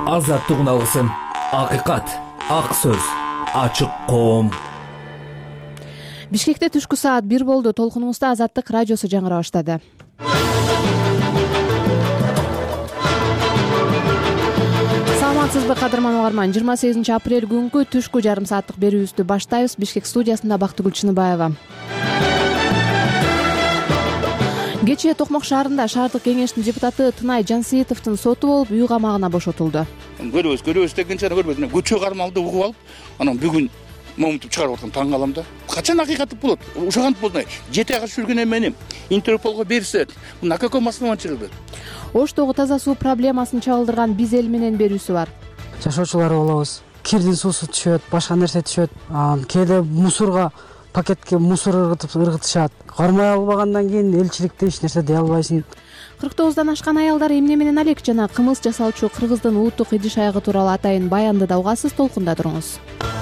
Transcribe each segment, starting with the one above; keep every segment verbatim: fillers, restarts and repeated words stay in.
азаттык алсын. Акыйкат, ак сөз, ачык коом. Бишкекте түшкү саат бир болду. Толкунубузда Азаттык радиосу жаңыра баштады. Саламатсызбы кадырман угарман? жыйырма сегизинчи апрель күнгү түшкү жарым сааттык берүүбүздү баштайбыз. Бишкек студиясында Бактыгүл Чыныбаева. Кечээ Токмок шаарында шаардык кеңештин депутаты Тынай Жансейитовдун соту болуп, үй камагына бошотулду. Көрөбүз, көрөбүз дегенче көрбөдүм. Көчө кармалды угуп алып, анан бүгүн момунтуп чыгарып аткан таң калам да. Качан акыйкаты болот? Ушагантип болду. Жети айга жүргөн эменим. Интерполго берсе, на каком основании? Оштогу таза суу проблемасын чагылдырган Биз эл менен берүүсү бар. Жашоочулар болобуз. Кирдин суусу түшөт, башка нерсе түшөт. Кээде мусорго пакетке мусор ыргытып ыргытышат. Кармай албагандан кийин элчиликте эч нерсе дей албайсың. кырк тогуздан ашкан аялдар эмне менен алек жана кымыз жасаучу кыргыздын улуттук идиш аягы тууралуу атайын баянды да угасыз. Толкунда туруңуз.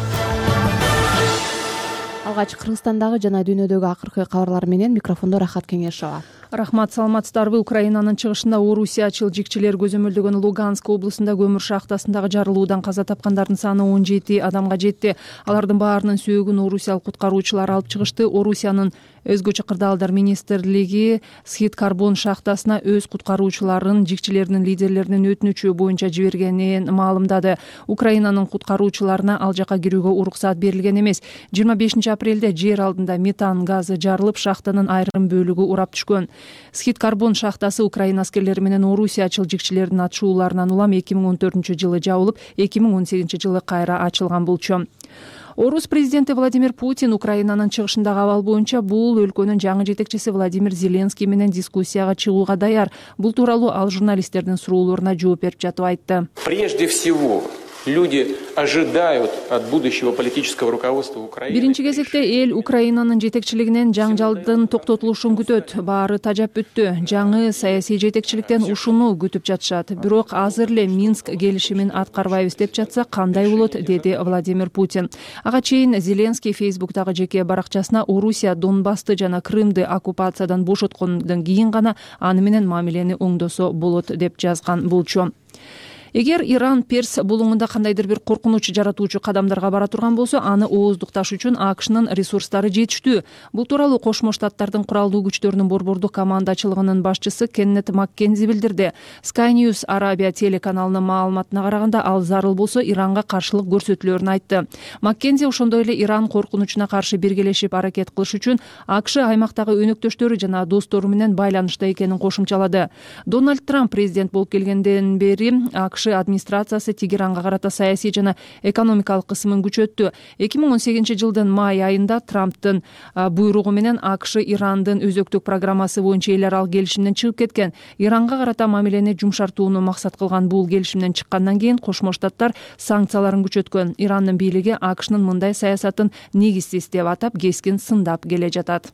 Алгач Кыргызстандагы жана дүйнөдөгү акыркы кабарлар менен микрофондо Рахат Кеңешова. Рахмат, саламатсыздарбы? Украинанын чыгышында Орусиячыл жикчилер көзөмөлдөгөн Луганск облусунда көмүр шахтасындагы жарылуудан каза тапкандардын саны он жети адамга жетти. Алардын баарынын сөөгүн орусиялык куткаруучулар алып чыгышты. Орусиянын өзгөчө кырдаалдар министрлиги Схит карбон шахтасына өз куткаруучуларын жикчилердин лидерлеринин өтүнүчү боюнча жибергенин маалымдады. Украинанын куткаруучуларына ал жака кирүүгө уруксат берилген эмес. жыйырма бешинчи апрелде жер алдында метан газы жарылып, шахтанын айрым бөлүгү урап түшкөн. Схит карбон шахтасы Украина аскерлери менен Орусиячыл жикчилердин ачууларынан улам эки миң он төртүнчү жылы жабылып, эки миң он сегизинчи жылы кайра ачылган болчу. Орус президенти Владимир Путин Украинанын чыгышындагы абал боюнча бул өлкөнүн жаңы жетекчиси Владимир Зеленский менен дискуссияга чыгууга даяр. Бул тууралуу ал журналисттердин суроолоруна жооп берип жатып айтты. Прежде всего, люди ожидают от будущего политического руководства Украины. Биринчи кезекте эл Украинанын жетекчилигинен жаңжалдын токтотулушун күтөт. Баары тажап бүттү. Жаңы саясий жетекчиликтен ушуну күтүп жатышат. Бирок азыр эле Минск келишимин аткарбайбыз деп жатса кандай болот, деди Владимир Путин. Ага чейин Зеленский Фейсбуктагы жеке баракчасына Орусия Донбассты жана Крымды оккупациядан бошоткондон кийин гана аны менен мамилени оңдосо болот деп жазган болчу. Эгер Иран Перс булуңунда кандайдыр бир коркунуч жаратуучу кадамдарга бара турган болсо, аны ооздукташ үчүн АКШнын ресурстары жетиштүү. Бул тууралуу Кошмо Штаттардын куралдуу күчтөрүнүн борбордук командачылыгынын башчысы Кеннет Маккензи билдирди. Sky News Арабия телеканалынын маалыматына караганда, ал зарыл болсо Иранга каршылык көрсөтүлөрүн айтты. Маккензи ошондой эле Иран коркунучуна каршы биргелешип аракет кылыш үчүн АКШ аймактагы өнөктөштөрү жана достору менен байланышта экенин кошумчалады. Дональд Трамп президент болуп келгенден бери АКШ администрациясы Тегеранга карата саясий жана экономикалык кысымын күчөттү. эки миң он сегизинчи жылдын май айында Трамптын буйругу менен АКШ Ирандын өзөктүк программасы боюнча эл аралык келишимден чыгып кеткен. Иранга карата мамилени жумшартууну максат кылган бул келишимден чыккандан кийин Кошмо Штаттар санкцияларын күчөткөн. Ирандын бийлиги АКШнын мындай саясатын негизсиз деп атап, кескин сындап келе жатат.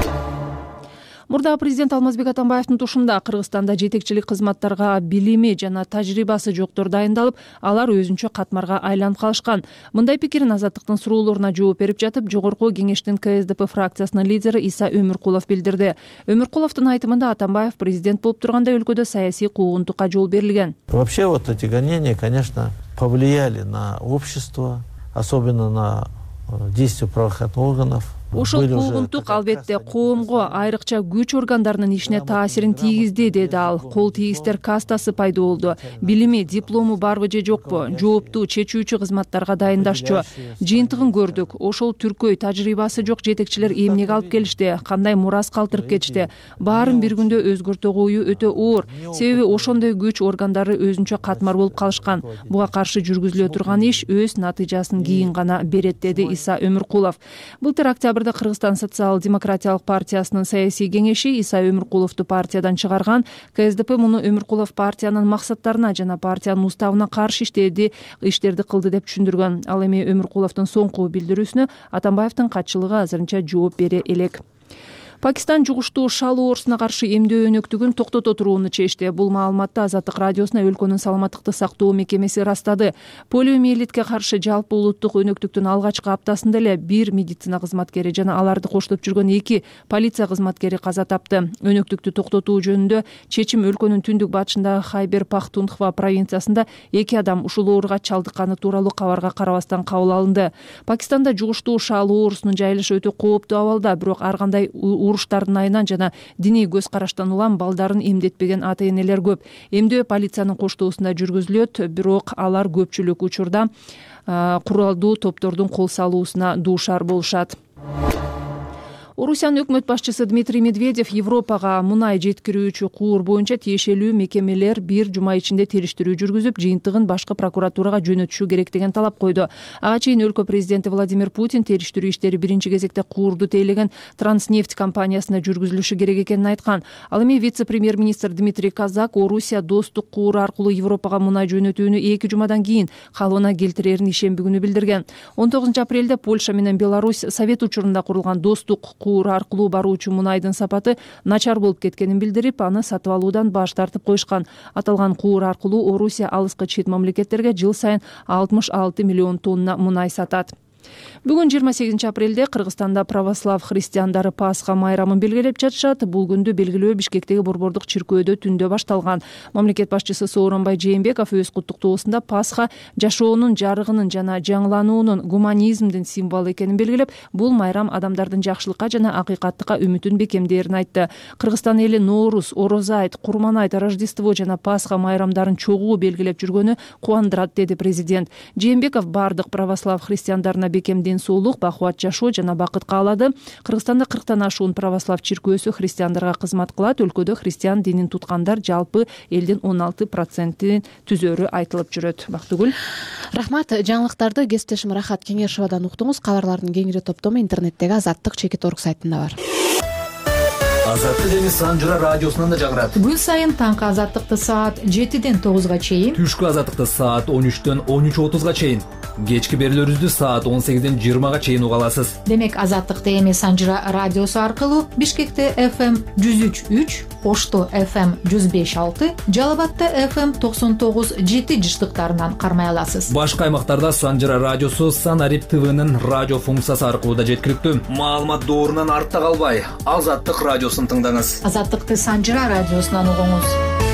Мурдагы президент Алмазбек Атамбаевдин тушунда Кыргызстанда жетекчилик кызматтарга билими жана тажрыйбасы жоктор дайындалып, алар өзүнчө катмарга айланып калышкан. Мындай пикирин Азаттыктын суроолоруна жооп берип жатып, жогорку кеңештин КСДП фракциясынын лидери Иса Өмүркулов билдирди. Өмүркуловдун айтымында Атамбаев президент болуп турганда өлкөдө саясий куугунтукка жол берилген. Вообще вот эти гонения, конечно, повлияли на общество, особенно на действия правоохранительных органов. Ушул куугунтук албетте коомго, айрыкча күч органдарынын ишине таасирин тийгизди, деди ал. Кол тийгиздер кастасы пайда болду. Билими, диплому барбы же жокпу, жооптуу чечүүчү кызматтарга дайындашчу. Жыйынтыгын көрдүк. Ошол түркөй тажрыйбасы жок жетекчилер эмнеге алып келишти, кандай мурас калтырып кетишти. Баарын бир күндө өзгөртө коюу өтө оор. Себеби ошондой күч органдары өзүнчө катмар болуп калышкан. Буга каршы жүргүзүлө турган иш өз натыйжасын кийин гана берет, деди Иса Өмүркулов. Былтыр октябрда Кыргызстан социал-демократиялык партиясынын саясий кеңеши Иса Өмүркуловду партиядан чыгарган. КСДП муну Өмүркулов партиянын максаттарына жана партиянын уставына каршы иштеди, иштерди кылды деп түшүндүргөн. Ал эми Өмүркуловдун соңку билдирүүсүнө Атамбаевдин катчылыгы азырынча жооп бере элек. Пакистан жугуштуу шал оорусуна каршы эмдөө өнөктүгүн токтото турууну чечти. Бул маалыматты Азаттык радиосуна өлкөнүн саламаттыкты сактоо мекемеси растады. Полиомиелитке каршы жалпы улуттук өнөктүктүн алгачкы аптасында эле бир медицина кызматкери жана аларды коштоп жүргөн эки полиция кызматкери каза тапты. Өнөктүктү токтотуу жөнүндө чечим өлкөнүн түндүк батышындагы Хайбер Пахтунхва провинциясында эки адам ушул ооруга чалдыкканы тууралуу кабарга карабастан кабыл алынды. Пакистанда жугуштуу шал оорусунун жайылышы өтө кооптуу абалда, бирок ар кандай уруштардын айынан жана диний көз караштан улам балдарын эмдетпеген ата-энелер көп. Эмдөө полициянын коштоосунда жүргүзүлөт, бирок алар көпчүлүк учурда куралдуу топтордун кол салуусуна дуушар болушат. Орусиянын өкмөт башчысы Дмитрий Медведев Европага мунай жеткирүүчү куур боюнча тиешелүү мекемелер бир жума ичинде териштирүү жүргүзүп, жыйынтыгын башкы прокуратурага жөнөтүшү керек деген талап койду. Ага чейин өлкө президенти Владимир Путин териштирүү иштери биринчи кезекте куурду тейлеген Транснефть компаниясына жүргүзүлүшү керек экенин айткан. Ал эми вице-премьер-министр Дмитрий Казак Орусия достук куур аркылуу Европага мунай жөнөтүүнү эки жумадан кийин калыбына келтирерин ишемби күнү билдирген. он тогузунчу апрелде Польша менен Беларусь Совет учурунда курулган достук куур аркылуу баруучу мунайдын сапаты начар болуп кеткенин билдирип, аны сатып алуудан баш тартып коюшкан. Аталган куур аркылуу Орусия алыскы чет мамлекеттерге жыл сайын алтымыш алты миллион тонна мунай сатат. Бүгүн жыйырма сегизинчи апрелде Кыргызстанда православ христиандары Пасха майрамын белгилеп жатышат. Бул күндү белгилөө Бишкектеги борбордук чиркөөдө түндө башталган. Мамлекет башчысы Сооронбай Жээнбеков өз куттуктоосунда Пасха жашоонун жарыгынын жана жаңылануунун, гуманизмдин символу экенин белгилеп, бул майрам адамдардын жакшылыкка жана акыйкаттыкка үмүтүн бекемдээрин айтты. Кыргызстан эли Ноорус, Орозо айт, Курман айт, Рождество жана Пасха майрамдарын чогуу белгилеп жүргөнү кубандырат, деди президент. Жээнбеков бардык православ христиандарына бекем ден соолук, бакубат жашоо жана бакыт каалады. Кыргызстанда кырктан ашуун православ чиркөөсү христиандарга кызмат кылат. Өлкөдө христиан динин туткандар жалпы элдин он алты процентин түзөрү айтылып жүрөт. Бактыгүл. Рахмат. Жаңылыктарды кесиптешим Рахат Кеңешовадан уктуңуз. Кабарлардын кеңири топтому интернеттеги азаттык чекит орг сайтында бар. Азаттык эми Санжыра радиосунан да жаңырат. Күн сайын таңкы азаттыкты саат жетиден тогузга чейин, Түшкү азаттыкты саат он үчтөн он үч отузга чейин, кечки берүүлөрүбүздү саат он сегизден жыйырмага чейин уга аласыз. Демек азаттыкты эми Санжыра радиосу аркылуу Бишкекте эф эм жүз үч үч, Ошто эф эм жүз беш алты, Жалал Абадта эф эм токсон тогуз жети жыштыктарынан кармай аласыз. Башка аймактарда Санжыра радиосу Санарип ТВнын радио функциясы аркылуу да жеткиликтүү. Маалымат доорунан артта калбай, Азаттык радиосун тыңдаңыз. Азаттыкты Санжыра радиосунан угуңуз.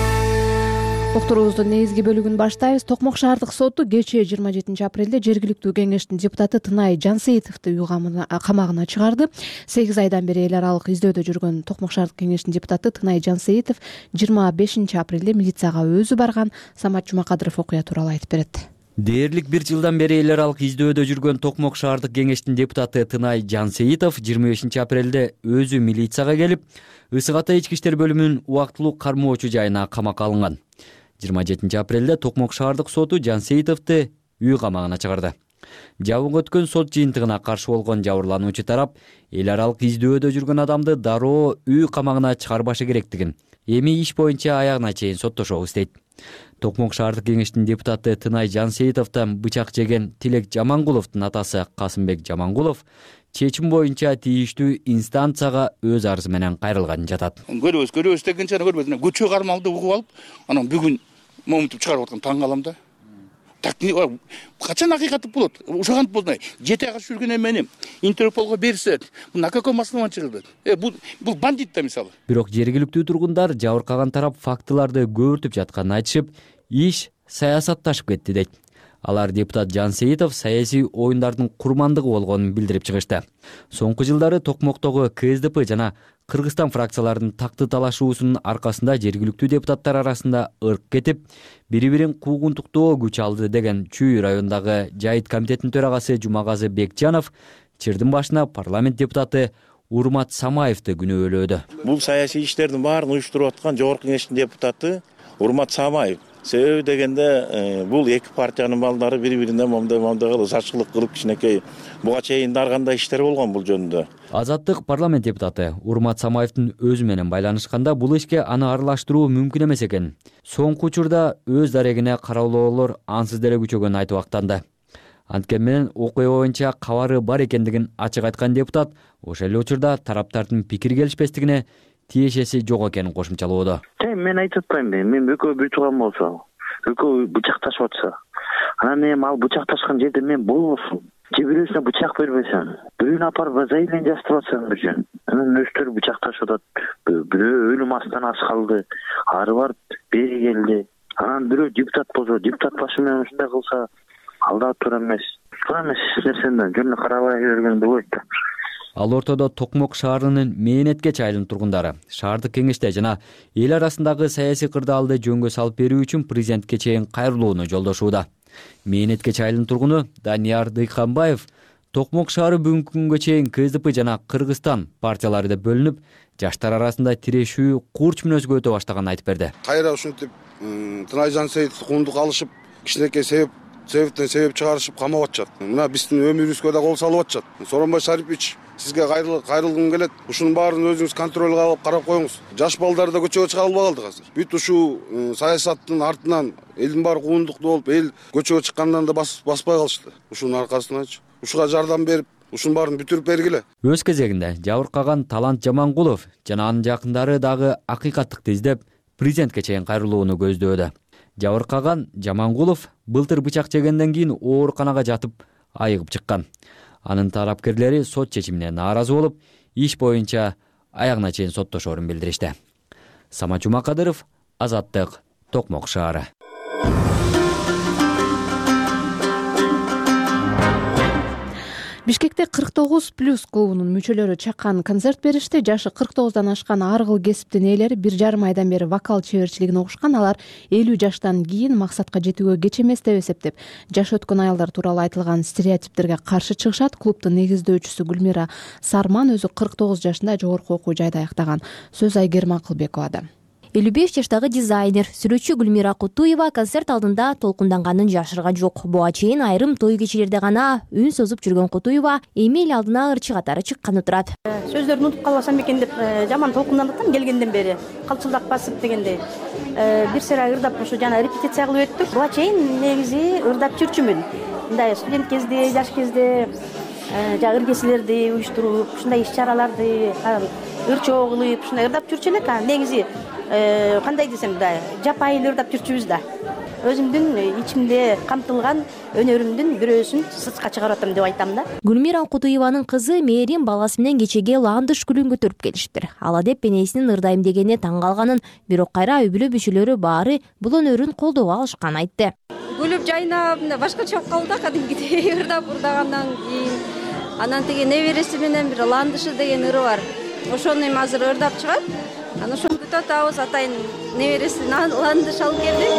Уктуруубуздун негизги бөлүгүн баштайбыз. Токмок шаардык соту кечээ жыйырма жетинчи апрелде жергиликтүү кеңештин депутаты Тынай Жансейитовду үй камагына чыгарды. сегиз айдан бери эл аралык издөөдө жүргөн Токмок шаардык кеңештин депутаты Тынай Жансейитов жыйырма бешинчи апрелде милицияга өзү барган. Самат Жумакадыров окуя тууралуу айтып берет. Дээрлик бир жылдан бери эл аралык издөөдө жүргөн Токмок шаардык кеңештин депутаты Тынай Жансейитов жыйырма бешинчи апрелде өзү милицияга келип, Ысык Ата ички иштер бөлүмүнүн убактылуу кармоочу жайына камакка алынган. жыйырма жетинчи апрелде Токмок шаардык соту Жансейитовду үй камагына чыгарды. Жабык өткөн сот жыйынтыгына каршы болгон жабырлануучу тарап эл аралык издөөдө жүргөн адамды дароо үй камагына чыгарбашы керектигин, эми иш боюнча аягына чейин соттошобуз дейт. Токмок шаардык кеңештин депутаты Тынай Жансейитовдон бычак жеген Тилек Жамангуловдун атасы Касымбек Жамангулов чечим боюнча тийиштүү инстанцияга өз арызы менен кайрылганын жатат. Көрөбүз, көрөбүз дегенче көрбөдүм. Күчө кармалды угуп алып, анан бүгүн момунтуп чыгарып аткан таң калам да. Так качан акыйкаты болот? Ушагантип болду. Жети айга жүргөн эмени Интерполго берсе, на каком основании чыгылды? Э бул бул бандит да мисалы. Бирок жергиликтүү тургундар жабыркаган тарап фактыларды көбүртүп жатканын айтышып, иш саясатташып кетти дейт. Алар депутат Жансейитов саясий оюндардын курмандыгы болгонун билдирип чыгышты. Соңку жылдары Токмоктогу ка эс дэ пэ жана Кыргызстан фракцияларынын такты талашуусунун аркасында жергиликтүү депутаттар арасында ырк кетип, бири-бирин куугунтуктоо күч алды деген Чүй районундагы жайыт комитетинин төрагасы Жумагазы Бекжанов чырдын башына парламент депутаты Урмат Самаевди күнөөлөөдү. Бул саясий иштердин баарын уюштуруп аткан жогорку кеңештин депутаты Урмат Самаев. Себеби дегенде бул эки партиянын балдары бири-бирине момда-момда кылып, сачкылык кылып кичинекей буга чейин ар кандай иштер болгон бул жөнүндө. Азаттык парламент депутаты Урмат Самаевдин өзү менен байланышканда бул ишке аны аралаштыруу мүмкүн эмес экен. Соңку учурда өз дарегине кароолоолор ансыз деле күчөгөнүн айтып актанды. Анткени менен окуя боюнча кабары бар экендигин ачык айткан депутат ошол эле учурда тараптардын пикир келишпестигине тиешеси жок экенин кошумчалоодо. Мен айтып атпаймынбы, мен экөө бүтүп калган болсо, экөө бычакташып атса, анан эми ал бычакташкан жерде мен болбосун, же бирөөсүнө бычак бербесем, бирөөнү апарып заявление жаздырып атсам үчүн, анан өздөрү бычакташып атат, бирөө өлүм астанасы калды, ары барып бери келди, анан бирөө депутат болсо, депутат башы менен ушундай кылса, ал да туура эмес. Туура эмес нерсени жөнүнө карабай бергенде болот да. Ал ортодо Токмок шаарынын Мээнеткеч айылынын тургундары шаардык кеңеште жана эл арасындагы саясий кырдаалды жөнгө салып берүү үчүн президентке чейин кайрылууну жолдошууда. Мээнеткеч айылынын тургуну Данияр Дыйканбаев Токмок шаары бүгүнкү күнгө чейин КСДП жана Кыргызстан партиялары деп бөлүнүп, жаштар арасында тирешүү курч мүнөзгө өтө баштаганын айтып берди. Кайра ушинтип Тынай Жансейитов куундук алышып, кичинекей себеп себептен себеп чыгарышып камап атышат. Мына биздин өмүрүбүзгө да кол салып атышат. Сооронбай Шарипович, сизге кайрылгым келет. Ушунун баарын өзүңүз контролго алып карап коюңуз. Жаш балдар да көчөгө чыга албай калды азыр. Бүт ушул саясаттын артынан элдин баары куундукту болуп, эл көчөгө чыккандан да баспай калышты. Ушунун аркасынан ушуга жардам берип, ушунун баарын бүтүрүп бергиле. Өз кезегинде жабыркаган Талант Жамангулов жана анын жакындары дагы акыйкаттыкты издеп, президентке чейин кайрылууну көздөөдө. Жабыркаган Жамангулов былтыр бычак жегенден кийин ооруканага жатып айыгып чыккан. Анын тарапкерлери сот чечимине нааразы болуп, иш боюнча аягына чейин соттошоорун билдиришти. Самат Жумакадыров, Азаттык, Токмок шаары. Бишкекте кырк тогуз плюс клубунун мүчөлөрү чакан концерт беришти. Жашы кырк тогуздон ашкан ар кыл кесиптин ээлери бир жарым айдан бери вокал чеберчилигине окушкан. Алар элүү жаштан кийин максатка жетүүгө кеч эмес деп эсептеп, жашы өткөн аялдар тууралуу айтылган стереотиптерге каршы чыгышат. Клубдун негиздөөчүсү Гүлмира Сарман өзү кырк тогуз жашында жогорку окуу жайда аяктаган. Сөз Айгерим Акылбековада. элүү беш жаштагы дизайнер, сүрөтчү Гүлмира Кутуева концерт алдында толкунданганын жашырган жок. Буга чейин айрым той кечелерде гана үн созуп жүргөн Кутуева эми эл алдына ырчы катары чыкканы турат. Сөздөрүн унутуп калбасам экен деп жаман толкунданып атам келгенден бери. Калчылдак басып дегендей. Бир сыра ырдап ушу жана репетиция кылып өттүк. Буга чейин негизи ырдап жүрчүмүн. Мындай студент кезде, жаш кезде жагыр кесилерди уюштуруп, ушундай иш-чараларды ыр чоо кылып, ушундай ырдап жүрчү элек. Негизи кандай десем да, жапайы ырдап жүрчүбүз да. Өзүмдүн ичимде камтылган өнөрүмдүн бирөөсүн сыртка чыгарып атам деп айтам да. Гүлмира Кутуеванын кызы Мээрим баласы менен кечеге Ландыш күлүн көтөрүп келиштир. Ала деп энесинин ырдайм дегенине таң калганын, бирок кайра үй бүлө мүчөлөрү баары бул өнөрүн колдоого алышканын айтты. Күлүп жайнап, башкача болуп калды да, кадимгидей ырдап ырдагандан кийин. Анан тиги небереси менен бир Ландышы деген ыры бар. Ошону эми азыр ырдап чыгат. Аны ошону күтүп атабыз, атайын небересин Ландыш алып келди.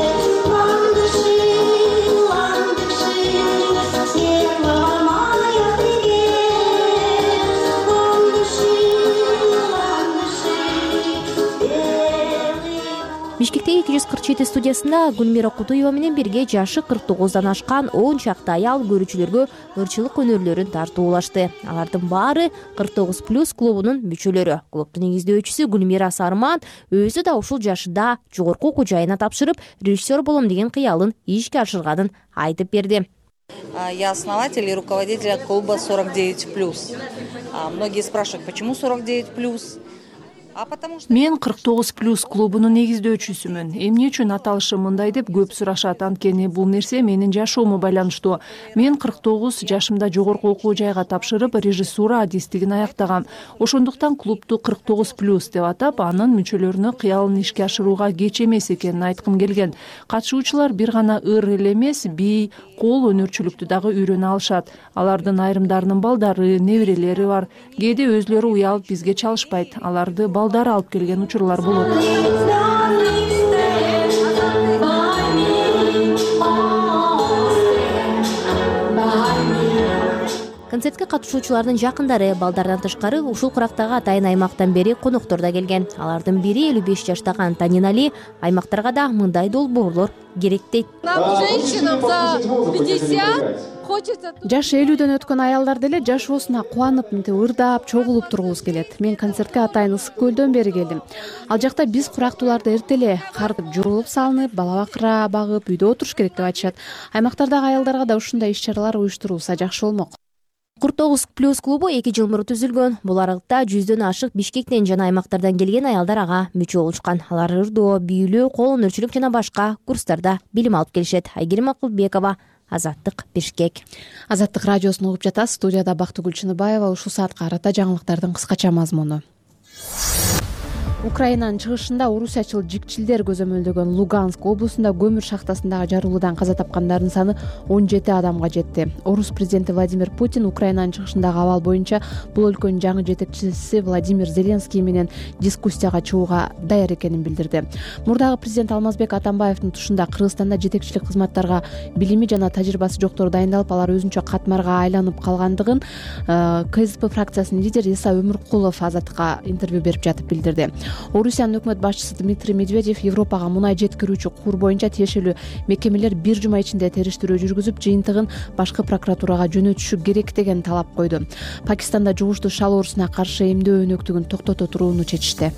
Бишкектеги эки жүз кырк жети студиясында Гүлмира Кутуева менен бирге жашы кырк тогуздан ашкан он чакты аял көрүүчүлөргө ырчылык өнөрлөрүн тартуулашты. Алардын баары кырк тогуз плюс клубунун мүчөлөрү. Клубдун негиздөөчүсү Гүлмира Сарман өзү да ушул жашында жогорку окуу жайына тапшырып, режиссер болом деген кыялын ишке ашырганын айтып берди. Я основатель и руководитель клуба сорок девять плюс. Многие спрашивают, почему сорок девять плюс? Мен кырк тогуз плюс клубунун негиздөөчүсүмүн. Эмне үчүн аталышы мындай деп көп сурашат. Анткени бул нерсе менин жашоомо байланыштуу. Мен кырк тогуз жашымда жогорку окуу жайга тапшырып, режиссура адистигин аяктагам. Ошондуктан клубду кырк тогуз плюс деп атап, анын мүчөлөрүнө кыялын ишке ашырууга кеч эмес экенин айткым келген. Катышуучулар бир гана ыр эле эмес, бий, кол өнөрчүлүктү дагы үйрөнө алышат. Алардын айрымдарынын балдары, неберелери бар. Кээде өзлөрү уялып бизге чалышпайт. Аларды балдары алып келген учурлар болот. Концертке катышуучулардын жакындары, балдардан тышкары ушул курактагы атайын аймактан бери коноктор да келген. Алардын бири элүү беш жаштагы Антонин Али аймактарга да мындай долбоорлор керек дейт. Нам, женщинам за пятьдесят, хочется. Жаш элүүдөн өткөн аялдар деле жашоосуна кубанып, мынтип ырдап, чогулуп тургубуз келет. Мен концертке атайын Ысык көлдөн бери келдим. Ал жакта биз курактууларды эрте эле картып жуурулуп салынып, бала бакыра багып, үйдө отуруш керек деп айтышат. Аймактардагы аялдарга да ушундай иш-чаралар уюштурулса жакшы болмок. кырк тогуз плюс клубу эки жыл мурун түзүлгөн. Бул аралыкта жүздөн ашык Бишкектен жана аймактардан келген аялдар ага мүчө болушкан. Алар ырдоо, бийлөө, кол өнөрчүлүк жана башка курстарда билим алып келишет. Айгерим Акылбекова, Азаттык, Бишкек. Азаттык радиосун угуп жатасыз. Студияда Бактыгүл Чыныбаева. Ушул саатка карата жаңылыктардын кыскача мазмуну. Украинанын чыгышында орусиячыл жикчилдер көзөмөлдөгөн Луганск облусунда көмүр шахтасындагы жарылуудан каза тапкандардын саны он жети адамга жетти. Орус президенти Владимир Путин Украинанын чыгышындагы абал боюнча бул өлкөнүн жаңы жетекчиси Владимир Зеленский менен дискуссияга чыгууга даяр экенин билдирди. Мурдагы президент Алмазбек Атамбаевдин тушунда Кыргызстанда жетекчилик кызматтарга билими жана тажрыйбасы жоктор дайындалып, алар өзүнчө катмарга айланып калгандыгын КСДП фракциясынын лидери Иса Өмүркулов Азаттыкка интервью берип жатып билдирди. Орусиянын өкмөт башчысы Дмитрий Медведев Европага мунай жеткирүүчү кур боюнча тиешелүү мекемелер бир жума ичинде териштирүү жүргүзүп, жыйынтыгын башкы прокуратурага жөнөтүшү керек деген талап койду. Пакистанда жугуштуу шал оорусуна каршы эмдөө өнөктүгүн токтото турууну чечишти.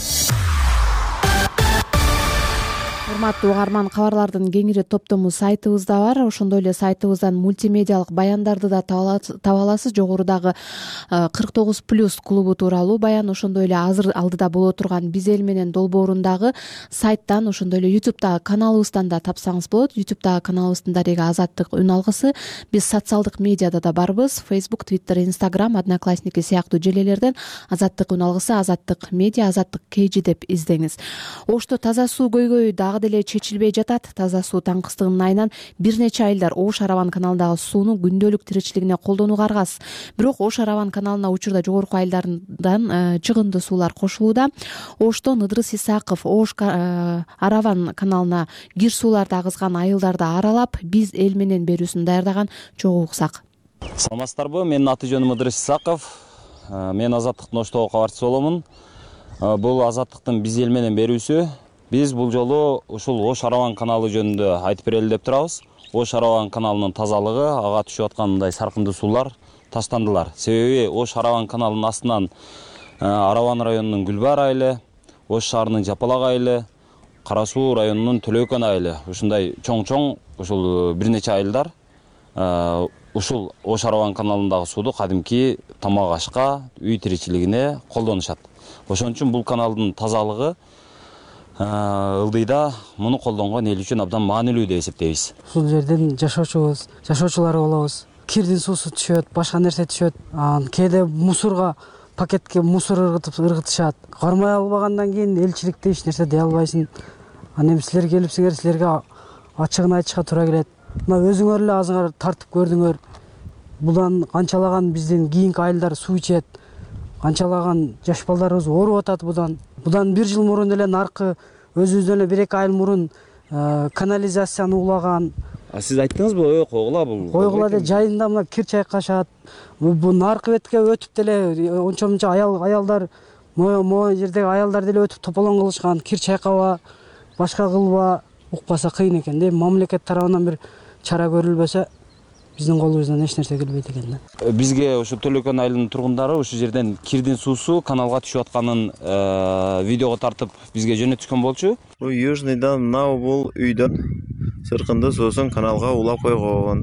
Урматтуу угарман, кабарлардын кеңири топтому сайтыбызда бар. Ошондой эле сайтыбыздан мультимедиалык баяндарды да таба аласыз. Жогорудагы кырк тогуз плюс клубу тууралуу баян, ошондой эле азыр алдыда боло турган Биз эл менен долбоорундагы сайттан, ошондой эле ютубтагы каналыбыздан да тапсаңыз болот. ютубтагы каналыбыздын дареги Азаттык үн алгысы. Биз социалдык медиада да барбыз. Facebook, Twitter, Instagram, Одноклассники сыяктуу желелерден Азаттык үн алгысы, Азаттык медиа, Азаттык кж деп издеңиз. Ошто таза суу көйгөйү дагы деле чечилбей жатат. Таза суу таңкыстыгынын айынан бир нече айылдар Ош Араван каналындагы сууну күндөлүк тиричилигине колдонууга аргасыз. Бирок Ош Араван каналына учурда жогорку айылдардан чыгынды суулар кошулууда. Оштон Ыдырыс Исаков Ош Араван каналына кир сууларды агызган айылдарды аралап, Биз эл менен берүүсүн даярдаган чогуу уксак. Саламатсыздарбы, менин аты жөнүм Ыдырыс Исаков. Мен Азаттыктын Оштогу кабарчысы боломун. Бул Азаттыктын Биз эл менен берүүсү. Биз бул жолу ушул Ош Араван каналы жөнүндө айтып берели деп турабыз. Ош Араван каналынын тазалыгы, ага түшүп аткан мындай саркынды суулар таштандылар. Себеби Ош Араван каналынын астынан Араван районунун Гүлбар айылы, Ош шаарынын Жапалак айылы, Кара Суу районунун Төлөкөн айылы, ушундай чоң-чоң ушул бир нече айылдар ушул Ош Араван каналындагы сууду кадимки тамак ашка, үй тиричилигине колдонушат. Ошон үчүн бул каналдын тазалыгы ылдыйда муну колдонгон эл үчүн абдан маанилүү деп эсептейбиз. Ушул жерден жашоочубуз, жашоочулар болобуз. Кирдин суусу түшөт, башка нерсе түшөт. Кээде мусорго, пакетке мусор ыргытып ыргытышат. Кармай албагандан кийин элчиликте эч нерсе дей албайсың. Анан эми силер келипсиңер, силерге ачыгын айтышка туура келет. Мына өзүңөр эле азыңар тартып көрдүңөр. Будан канчалаган биздин кийинки айылдар суу ичет. Канчалаган жаш балдарыбыз ооруп атат будан. Будан бир жыл мурун эле наркы өзүбүздөн эле бир эки айыл мурун канализацияны улаган. А сиз айттыңызбы, койгула бул? Койгула деп жайында мына кир чайкашат. Бул наркы бетке өтүп деле ончо-мунча аял аялдар, могу жердеги аялдар деле өтүп тополоң кылышкан. Кир чайкаба, башка кылба, укпаса кыйын экен да. Мамлекет тарабынан бир чара көрүлбөсө биздин колубуздан эч нерсе келбейт экен да. Бизге ушу Төлөкөн айылынын тургундары ушу жерден кирдин суусу каналга түшүп атканын видеого тартып бизге жөнөтүшкөн болчу. Бул Южныйдан мына бул үйдөн сыркынды суусун каналга улап койгон.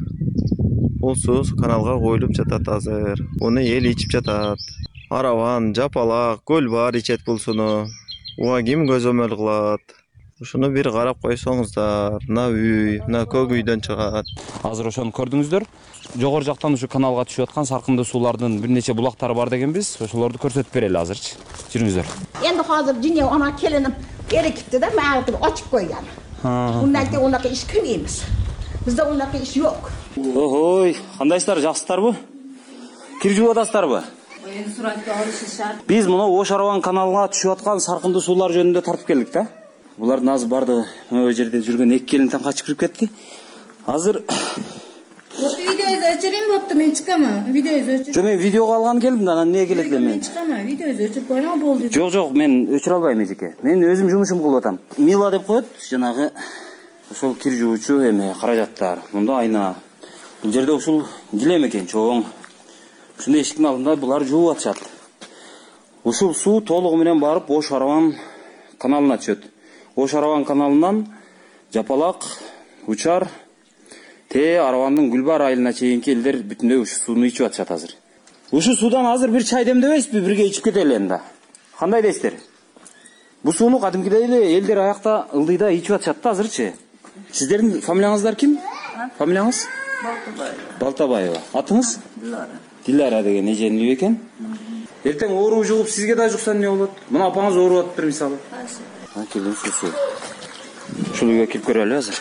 Бул суу каналга коюлуп жатат азыр. Муну эл ичип жатат. Араван, Жапалак, Гүлбар ичет бул сууну. Буга ким көзөмөл кылат? Ушуну бир карап койсоңуздар. Мына үй, мына көк үйдөн чыгат. Азыр ошону көрдүңүздөр. Жогору жактан ушу каналга түшүп аткан саркынды суулардын бир нече булактары бар дегенбиз. Ошолорду көрсөтүп берели азырчы. Жүрүңүздөр. Endi hozir Dünya ona kelinim erikipti da mağdur açıp koygan. Bundan keyin unaqa iş qilmaymiz. Bizde unaqa iş yok. Oy, кандайсыздар, жакшысыздарбы? Кир жууп атасыздарбы? Endi suratga olish shart. Биз мына Ош Араван каналына түшүп аткан саркынды суулар жөнүндө тартып келдик да. Булардын азыр бардыгы могу жерде жүргөн эки келинден качып кирип кетти. Азыр Видеону өчүрөм болупту, мен чыкамын. Видеону өчүр. Жо, мен видеого алган келдим да, анан эмне келет эле мен? Мен чыкамын, видеону өчүрүп койгон болду. Жок, жок, мен өчүрө албайм эжеке. Мен өзүм жумушумду кылып атам. Мила деп коет, жанагы ошол кир жуучу эме каражаттар. Мында айна Бул жерде ушул килем экен чоң. Ушундай эшиктин алдында булар жууп атышат. Ушул суу толугу менен барып Ош Араван каналына түшөт. Ош Араван каналынан Жапалак, Учар, Те Аравандын Гүлбар айылына чейинки элдер бүтүндөй ушу сууну ичип атышат азыр. Ушу суудан азыр бир чай демдебейсизби? Бирге ичип кетели энди. Кандай дейсиздер? Бул сууну кадимкидей эле элдер аякта ылдыйда ичип атышат да азырчы. Сиздердин фамилияңыздар ким? Фамилияңыз? Балтабаева. Балтабаева. Атыңыз? Дилара. Дилара деген эженүү экен. Эртең оору жугуп сизге да жукса эмне болот? Мына апаңыз ооруп атыптыр мисалы. Ha, келин суусу. Ушул үйгө кирип көрөлү азыр.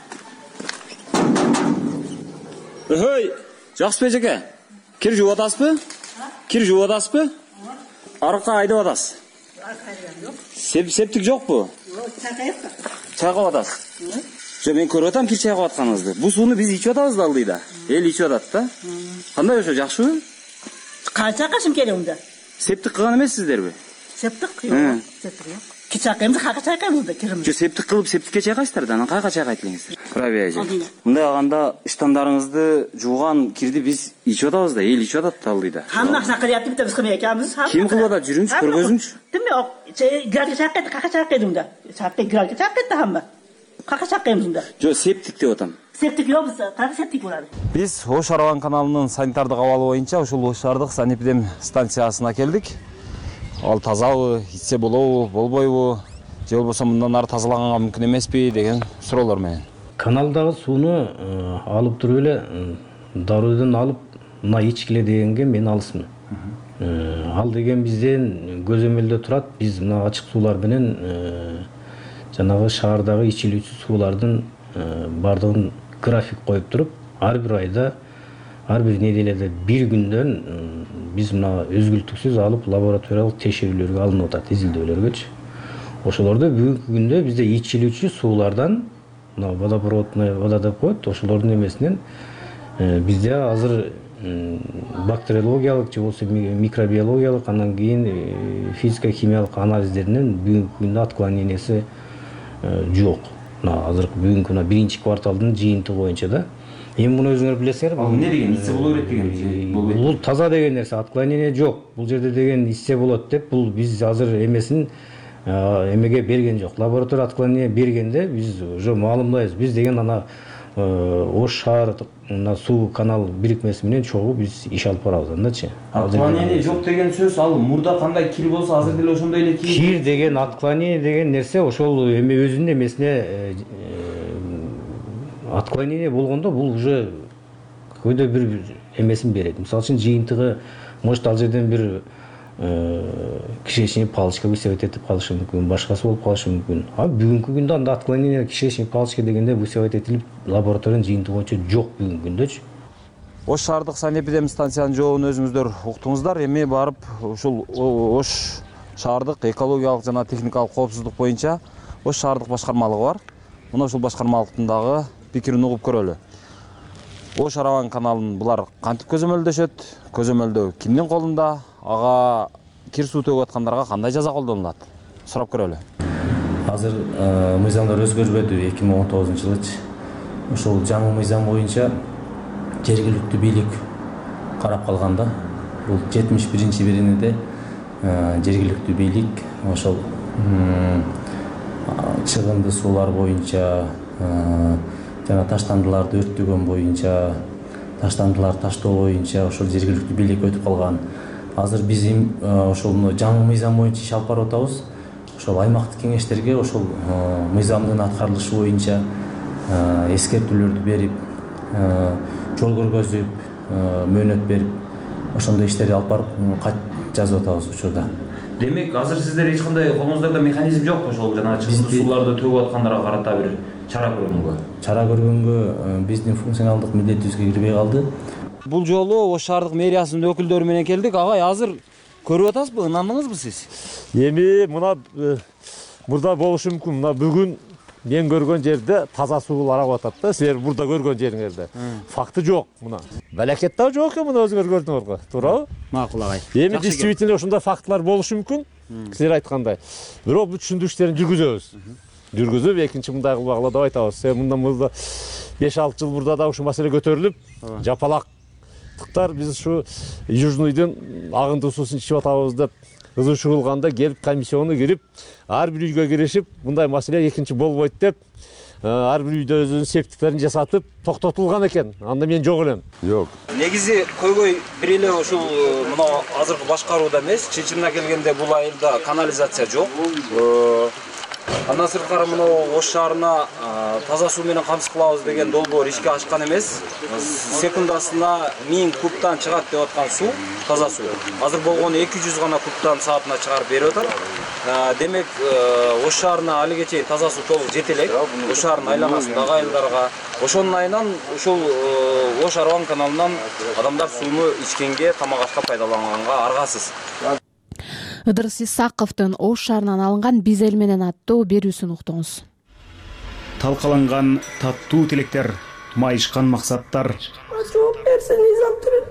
Ой, жакшыбы эжеке? Кир жууп атасызбы? Кир жууп атасызбы? Арыкка айдап атасыз. Сеп септик жокпу? Жок, чайкап. Чайкап атасыз. Жо, мен көрүп атам кир чайкап атканыңызды. Бул сууну биз ичип атабыз да алдыйда. Эл ичип атат да. Кандай ошо жакшыбы? Канча кашым керек унда? Септик кылган эмессиздерби? Септик? Жок, септик жок. Кичакемди кайка чайкайбыз да кирим. Жо, септик кылып септикке чайкайсыздар да, анан кайка чайкайт элеңиздер? Правия эже. Мындай кылганда ыштандарыңызды жууган кирди биз ичип атабыз да, эл ичип атат да алдыйда. Хамма акча кылып атып биз кылмай экенбиз. Ким кылып атат? Жүрүңүз, көргөзүңүз. Деме, градка чайкайт, кайка чайкайт унда. Чайкайт, градка чайкайт да хамма. Кайка чайкайбыз унда. Жо, септик деп атам. Септик жок, кайка септик болот. Биз Ош Араван каналынын санитардык абалы боюнча ушул Ош шаардык санэпидем станциясына келдик. Ал тазабы, ичсе болобу, болбойбу, же болбосо мындан ары тазаланганга мүмкүн эмеспи деген суроолор менен. Каналдагы сууну алып туруп эле даруудон алып мына ичкиле дегенге мен алысмын. Ал деген бизден көзөмөлдө турат. Биз мына ачык суулар менен жанагы шаардагы ичилүүчү суулардын бардыгын график коюп туруп, ар бир айда, ар бир неделеде бир күндөн биз мына өзгүлтүксүз алып лабораториялык текшерүүлөргө алынып атат, изилдөөлөргөчү. Ошолордо бүгүнкү күндө бизде ичилүүчү суулардан мына водопроводный вода деп коет, ошолордун эмесинен бизде азыр бактериологиялык же болбосо микробиологиялык, анан кийин физика химиялык анализдеринен бүгүнкү күндө отклонениясы жок. Мына азыркы бүгүнкү мына биринчи кварталдын жыйынтыгы боюнча да. Эми муну өзүңөр билесиңер. Ал эмне деген? Иссе боло берет деген. Бул таза деген нерсе, отклонение жок. Бул жерде деген иссе болот деп, бул биз азыр эмесин эмеге берген жок. Лаборатория отклонение бергенде биз уже маалымдайбыз. Биз деген ана Ош шаардык мына суу канал бирикмеси менен чогуу биз иш алып барабыз андачы. Отклонение жок деген сөз, ал мурда кандай кир болсо азыр деле ошондой эле кир. Кир деген, отклонение деген нерсе ошол эме өзүнүн эмесине отклонение болгондо бул уже какой-то бир эмесин берет. Мисалы үчүн жыйынтыгы может ал жерден бир кишечный палочка высевать этип калышы мүмкүн, башкасы болуп калышы мүмкүн. А бүгүнкү күндө анда отклонение кишечный палочка дегенде высевать этилип лабораториянын жыйынтыгы боюнча жок бүгүнкү күндөчү. Ош шаардык санэпидем станциянын жообун өзүңүздөр уктуңуздар. Эми барып ушул Ош шаардык экологиялык жана техникалык коопсуздук боюнча Ош шаардык башкармалыгы бар. Мына ушул башкармалыктын дагы пикирин угуп көрөлү. Ош Араван каналын булар кантип көзөмөлдөшөт? Көзөмөлдөө кимдин колунда? Ага кир суу төгүп аткандарга кандай жаза колдонулат? Сурап көрөлү. Азыр мыйзамдар өзгөрбөдү эки миң он тогузунчу жылычы. Ошол жаңы мыйзам боюнча жергиликтүү бийлик карап калганда, бул жетимиш биринчи бириниде жергиликтүү бийлик ошол чыгынды суулар боюнча жана таштандыларды өрттөгөн боюнча, таштандылар таштоо боюнча ошол жергиликтүү бийлик өтүп калган. Азыр биз ошол жаңы мыйзам боюнча иш алып барып атабыз. Ошол аймактык кеңештерге ошол мыйзамдын аткарылышы боюнча эскертүүлөрдү берип, жол көргөзүп, мөөнөт берип, ошондой иштерди алып барып кат жазып атабыз учурда. Демек, азыр сиздер эч кандай колуңуздарда механизм жокпу ошол жана чыгымды сууларды төгүп аткандарга карата бир чара көргөнгө? Чара көргөнгө биздин функционалдык милдетибизге кирбей калды. Бул жолу Ош шаардык мэриясынын өкүлдөрү менен келдик. Агай, азыр көрүп атасызбы, ынандыңызбы сиз? Эми мына мурда болушу мүмкүн. Мына бүгүн мен көргөн жерде таза суу арагап атат да, силер мурда көргөн жериңерде. Факты жок мына. Балакет да жок экен, мына өзүңөр көрдүңөр го. Туурабы? Макул агай. Эми действительно ошондой фактылар болушу мүмкүн. Силер айткандай. Бирок бүт түшүндүрүштөрүн жүргүзөбүз. Жүргүзүп экинчи мындай кылбагыла деп айтабыз. Мындан мында беш алты жыл мурда да ушул маселе көтөрүлүп жапалактыктар биз ушу Южныйдын агынды суусун ичип атабыз деп ызы чыгылганда келип комиссиону кирип ар бир үйгө киришип мындай маселе экинчи болбойт деп ар бир үйдө өзүнүн септиктерин жасатып токтотулган экен. Анда мен жок элем. Жок. Негизи көйгөй бир эле ушул мына азыркы башкарууда эмес, чынчына келгенде бул айылда канализация жок. Андан сырткары мына Ош шаарына таза суу менен камсыз кылабыз деген долбоор ишке ашкан эмес. Секундасына миң кубтан чыгат деп аткан суу, таза суу. Азыр болгону эки жүз гана кубтан саатына чыгарып берип атат. Демек Ош шаарына алиге чейин таза суу толук жете элек. Ош шаарынын айланасындагы айылдарга. Ошонун айынан ушул Ош Арван каналынан адамдар сууну ичкенге, тамак ашка пайдаланганга аргасыз. Ыдырыс Исаковдун Ош шаарынан алынган Биз эл менен аттуу берүүсүн уктуңуз. Талкаланган таттуу тилектер, майышкан максаттар. Жооп берсин Изамтырын.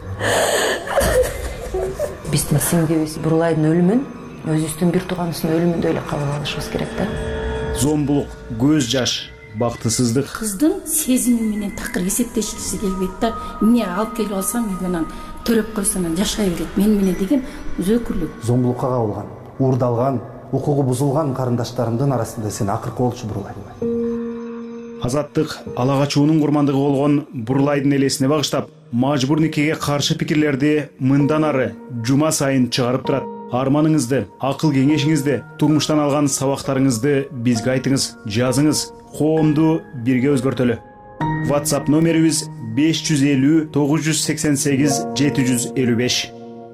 Биздин сиңдибиз Бурлайдын өлүмүн өзүбүздүн бир тууганыбыздын өлүмүндөй эле кабыл алышыбыз керек да. Зомбулук, көз жаш, бактысыздык. Кыздын сезими менен такыр эсептешкиси келбейт да. Эмне алып келип алсам үйдөн төрөп койсом жашай берет мен менен деген өзөкүрлүк. Зомбулукка кабылган, уурдалган, укугу бузулган карындаштарымдын арасында сен акыркы болчу Бурлайдым. Азаттык ала качуунун курмандыгы болгон Бурлайдын элесине багыштап, мажбур никеге каршы пикирлерди мындан ары жума сайын чыгарып турат. Арманыңызды, акыл кеңешиңизди, турмуштан алган сабактарыңызды бизге айтыңыз, жазыңыз, коомду бирге өзгөртөлү. WhatsApp номерибиз беш жүз элүү тогуз жүз сексен сегиз жети жүз элүү беш.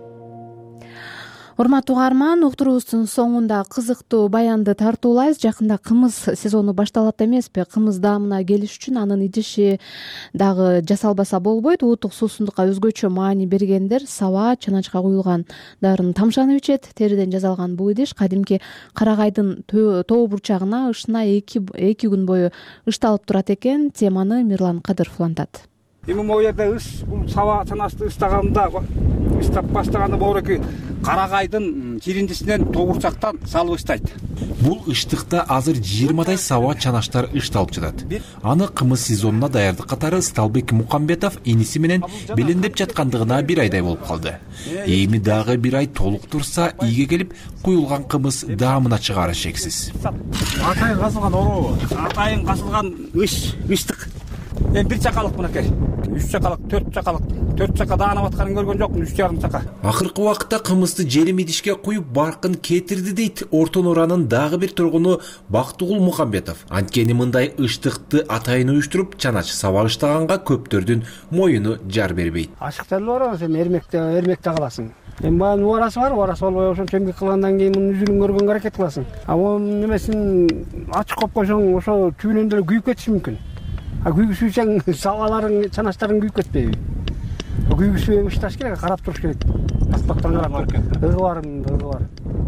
Урматтуу угарман, уктуруубуздун соңунда кызыктуу баянды тартуулайбыз. Жакында кымыз сезону башталат эмеспи? Кымыз даамына келиш үчүн анын идиши дагы жасалбаса болбойт. Уутук суусундукка өзгөчө маани бергендер саба чаначка куюлган дарын тамшанып ичет. Териден жасалган бул идиш кадимки карагайдын тоо бурчагына ышына эки эки күн бою ышталып турат экен. Теманы Мирлан Кадыров улантат. Эми могу жерде ыс, бул саба чанашты ыстаганда, ыстап баштаганда богуреки карагайдын чириндисинен тогурчактан салып ыштайт. Бул ыштыкта азыр жыйырмадай саба чанаштар ышталып жатат. Аны кымыз сезонуна даярдык катары Ысталбек Мукамбетов иниси менен белендеп жаткандыгына бир айдай болуп калды. Эми дагы бир ай толук турса, ийге келип куюлган кымыз даамына чыгары шексиз. Атайын касылган ороо, атайын касылган ыш, ыштык. Мен бир чакалык мынакей. үч чакалык, төрт чакалык, төрт чака даанап атканын көргөн жокмун, үч жарым чака. Акыркы убакытта кымызды жерим идишке куюп баркын кетирди дейт Ортон Оранын дагы бир тургуну Бактыгул Мукамбетов. Анткени мындай ыштыкты атайын уюштуруп чанач саба ыштаганга көптөрдүн моюну жар бербейт. Ашыктар бар, сен эрмекте, эрмекте каласың. Эми баягы убарасы бар, убарасы болбой ошончо эмгек кылгандан кийин мунун үзүлүн көргөнгө аракет кыласың. А монун немесин ачык коюп койсоң, ошо түбүнөн деле күйүп кетиши мүмкүн. А күйгүзүүчүң сабаларың, чанаштарың күйүп кетпейби? Күйгүзүү ышташ керек, карап туруш керек. Аспактан карап, ыгы бар, ыгы бар.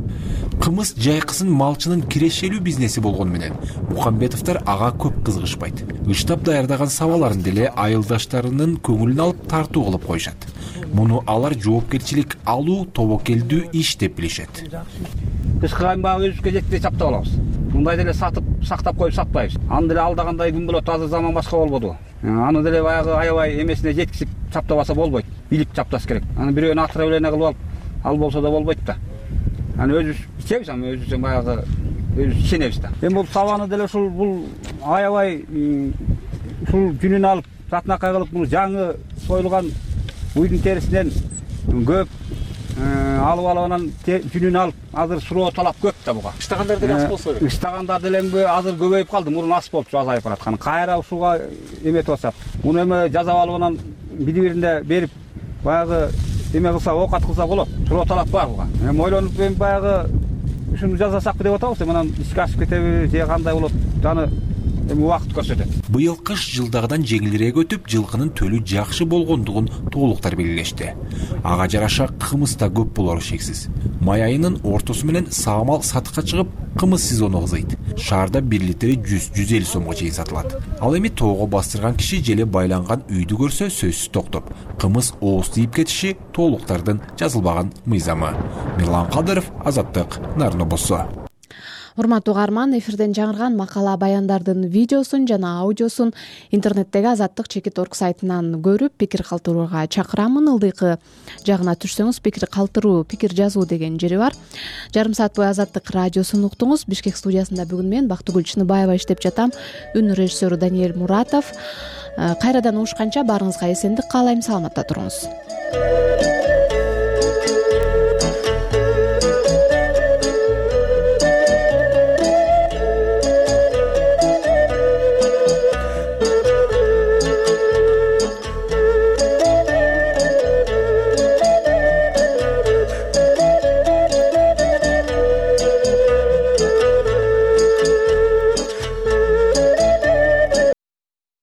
Кымыз жайкысын малчынын кирешелүү бизнеси болгону менен Мукамбетовдор ага көп кызыгышпайт. Ыштап даярдаган сабаларын деле айылдаштарынын көңүлүн алып тартуу кылып коюшат. Муну алар жоопкерчилик алуу, тобокелдүү иш деп билишет. Кышкы айын баягы өзүбүзгө жетпей саптап алабыз. Мындай деле сатып, сактап коюп сатпайбыз. Аны деле алдагандай күн болот, азыр заман башка болбоду. Аны деле баягы аябай эмесине жеткизип чаптабаса болбойт. Билип чапташ керек. Аны бирөөнү атыра белене кылып алып, ал болсо да болбойт да. Аны өзүбүз ичебиз, аны өзүбүз баягы өзүбүз ишенебиз да. Эми бул сабаны деле ушул бул аябай ушул жүнүн алып, сатынакай кылып, муну жаңы союлган уйдун терисинен көп алып алып анан жүнүн алып, азыр суроо талап көп да буга. Ыштагандар деле аз болсо керек. Ыштагандар деле азыр көбөйүп калды. Мурун аз болчу, азайып бараткан. Кайра ушуга эметип атышат. Муну эми жазап алып анан бири-биринде берип, баягы эме кылса, оокат кылса болот. Суроо талап бар буга. Эми ойлонуп эми баягы ушуну жасасакпы деп атабыз. Анан ишке ашып кетеби, же кандай болот? Аны эми убакыт көрсөтөт. Быйыл кыш жылдагыдан жеңилирээк өтүп, жылкынын төлү жакшы болгондугун толуктар белгилешти. Ага жараша кымыз да көп болору шексиз. Май айынын ортосу менен саамал сатыкка чыгып, кымыз сезону кызыйт. Шаарда бир литри жүз жүз элүү сомго чейин сатылат. Ал эми тоого бастырган киши желе байланган үйдү көрсө сөзсүз токтоп. Кымыз ооз тийип кетиши толуктардын жазылбаган мыйзамы. Мирлан Кадыров, Азаттык, Нарын облусу. урматтуу угарман, эфирден жаңырган макала баяндардын видеосун жана аудиосун интернеттеги Азаттык чекит орг сайтынан көрүп пикир калтырууга чакырамын. Ылдыйкы жагына түшсөңүз пикир калтыруу, пикир жазуу деген жери бар. Жарым саат бою Азаттык радиосун уктуңуз. Бишкек студиясында бүгүн мен Бактыгүл Чыныбаева иштеп жатам. Үн режиссеру Даниэль Муратов. Кайрадан угушканча баарыңызга эсендик каалайм. Саламатта туруңуз.